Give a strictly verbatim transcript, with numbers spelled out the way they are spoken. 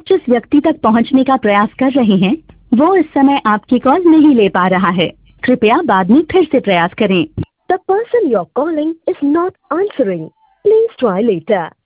जिस व्यक्ति तक पहुंचने का प्रयास कर रहे हैं वो इस समय आपकी कॉल नहीं ले पा रहा है। कृपया बाद में फिर से प्रयास करें। The person you're calling is not answering. Please try later.